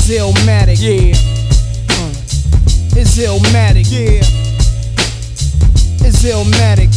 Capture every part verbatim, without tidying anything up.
It's Illmatic. Yeah. Uh, it's Illmatic. Yeah. It's Illmatic.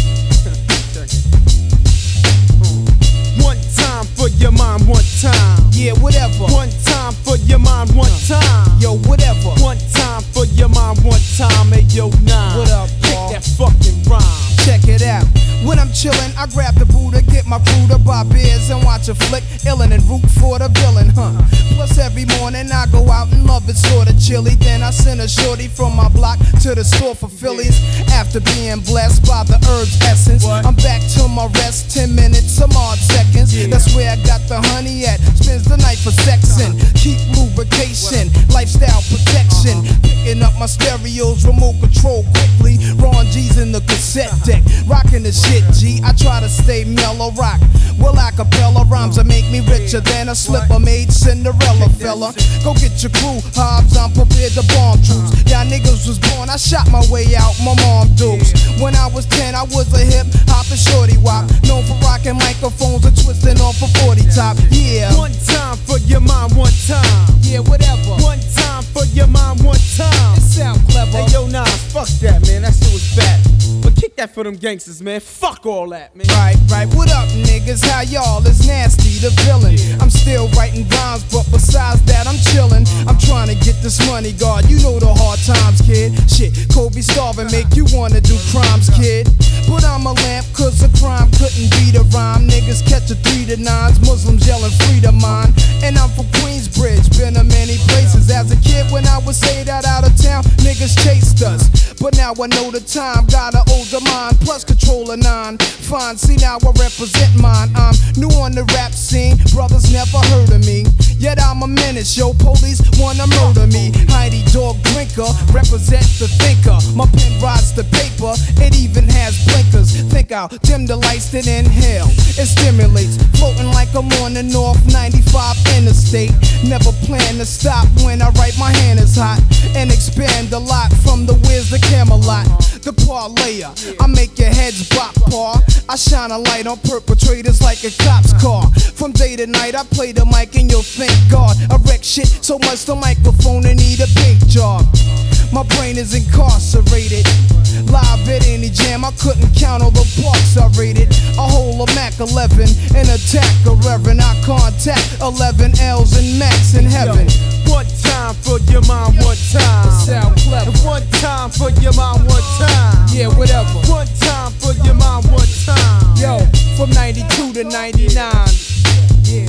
One time for your mind, one time. Yeah, whatever. One time for your mind, one time. Yo, whatever. One time for your mind, one time. Hey, yo, nine. What up, Kick Paul? that fucking rhyme. Check it out. When I'm chillin', I grab the Buddha, get my crew to buy beers and watch a flick, illin' and root for the villain, huh? Plus every morning I go out and love it sorta chilly. Then I send a shorty from my block to the store for Phillies. After being blessed by the herb's essence, What? I'm back to my rest, ten minutes, some odd seconds. Yeah. That's where I got the honey at. Spends the night for sexin', keep lubrication, lifestyle protection. Picking up my stereos, remote control quickly. Ron G's in the cassette deck, rocking the shit, G. I try to stay mellow rock. Well, acapella rhymes that make me richer than a slipper made Cinderella fella. Go get your crew, Hobbs, I'm prepared to bomb troops. Y'all niggas was born, I shot my way out, my mom dukes. When I was ten, I was a hip hopper shorty wop, known for rocking microphones and twisting off a forty top. Yeah, One time for your mind, one time. yeah, whatever. One time for your mind, one time. It sound clever. Hey, yo, nah, fuck that, man. That shit was fat. But kick that for them gangsters, man. Fuck all that, man. Right, right, what up, niggas? How y'all? It's Nasty, the villain. I'm still writing rhymes, but besides that, I'm chillin'. I'm trying to get this money, God. You know the hard times, kid. Shit, Kobe starving make you wanna do crimes, kid. But I'm a lamp, cause a crime couldn't beat a rhyme. Niggas catch a three to nines, Muslims yelling free to mine. And I'm from Queensbridge, been to many places. As a kid, when I was say that out of town, niggas chased us. But now I know the time, got an older mind, plus control a nine. Fine, see now I represent mine. I'm new on the rap scene, brothers never heard of me. Yet I'm a menace, yo, police wanna murder me. Heidi dog drinker, represent the thinker. My pen rides the paper, it even has blinkers. Think I'll dim the lights, then inhale. It stimulates, floating like I'm on the North ninety-five interstate. Never plan to stop when I write, my hand is hot. And expand a lot from the Wiz to Camelot. The parlayer, I make your heads bop, paw. I shine a light on perpetrators like a cop's car. From day to night, I play the mic and you'll thank God. I wreck shit so much the microphone and need a paint job. My brain is incarcerated. Live at any jam, I couldn't count all the parks I rated. A whole of Mac eleven, an attack a reverend. I contact eleven L's and Max in heaven. One time for your mind, one time. Sound clever. One time for your mind, one time. Yeah, whatever. One time for your mind, one time. Yo, from ninety-two to ninety-nine. Yeah.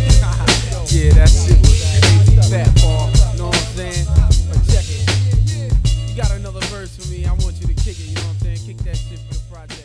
Yeah, that shit was crazy fat, Paul. Know what I'm saying? But check it. You got another verse for me. I want you to kick it, you know what I'm saying? Kick that shit for the project.